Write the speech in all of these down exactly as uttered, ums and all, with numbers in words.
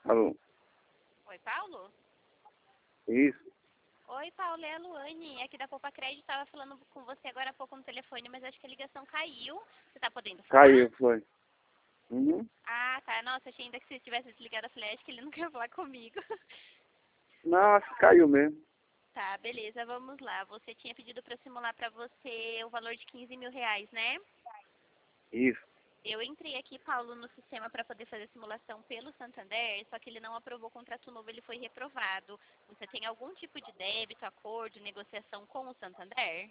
Alô? Oi, Paulo? Isso? Oi, Paulo, é a Luane, aqui da Poupa Crédito. Estava falando com você agora há pouco no telefone, mas acho que a ligação caiu. Você tá podendo falar? Caiu, foi. Uhum. Ah, tá. Nossa, achei ainda que se tivesse desligado a flash, que ele não quer falar comigo. Não, acho que caiu mesmo. Tá, beleza, vamos lá. Você tinha pedido para simular para você o valor de quinze mil reais, né? Isso. Eu entrei aqui, Paulo, no sistema para poder fazer a simulação pelo Santander, só que ele não aprovou o contrato novo, ele foi reprovado. Você tem algum tipo de débito, acordo, negociação com o Santander?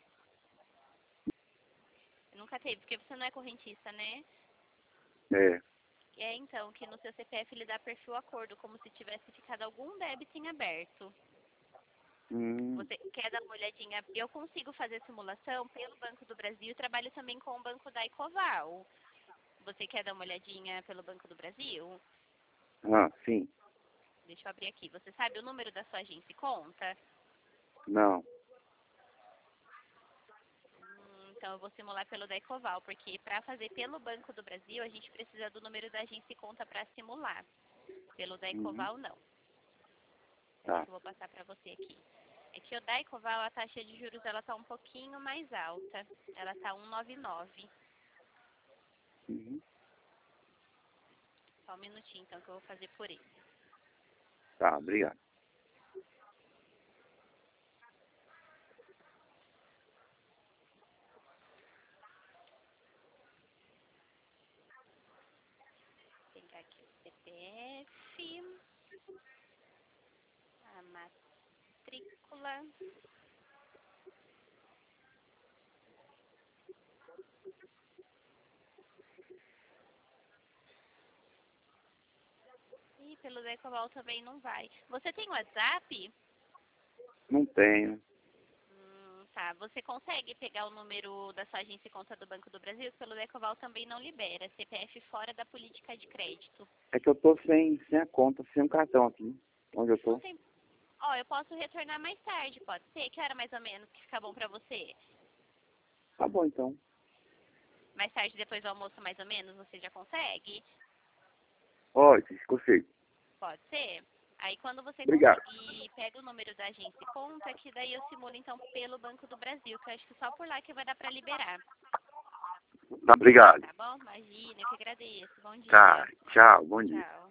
Nunca teve, porque você não é correntista, né? É. É, então, que no seu C P F ele dá perfil acordo, como se tivesse ficado algum débito em aberto. Hum. Você quer dar uma olhadinha? Eu consigo fazer simulação pelo Banco do Brasil e trabalho também com o Banco da Ecoval. Você quer dar uma olhadinha pelo Banco do Brasil? Ah, sim. Deixa eu abrir aqui. Você sabe o número da sua agência e conta? Não. Hum, então eu vou simular pelo da Ecoval, porque para fazer pelo Banco do Brasil a gente precisa do número da agência e conta para simular. Pelo da Uhum. Ecoval não. Peraí Tá. que eu vou passar para você aqui. É que o da Ecoval, a taxa de juros ela tá um pouquinho mais alta. Ela tá um vírgula noventa e nove. Uhum. Só um minutinho então que eu vou fazer por ele. Tá, obrigado. Vou pegar aqui o C P F, a matrícula. E pelo da Ecoval também não vai. Você tem WhatsApp? Não tenho. Hum, tá. Você consegue pegar o número da sua agência e conta do Banco do Brasil? Pelo da Ecoval também não libera. C P F fora da política de crédito. É que eu tô sem, sem a conta, sem um cartão aqui. Onde eu Não tô. tem. Ó, eu posso retornar mais tarde, pode ser? Que hora mais ou menos que fica bom pra você? Tá bom, então. Mais tarde, depois do almoço, mais ou menos, você já consegue? Pode, consigo. Pode ser? Aí quando você Obrigado. conseguir, pega o número da agência e conta, que daí eu simulo então pelo Banco do Brasil, que eu acho que só por lá que vai dar pra liberar. Tá, obrigado. Tá bom? Imagina, eu que agradeço. Bom Tá, dia. tchau, bom dia. Tchau.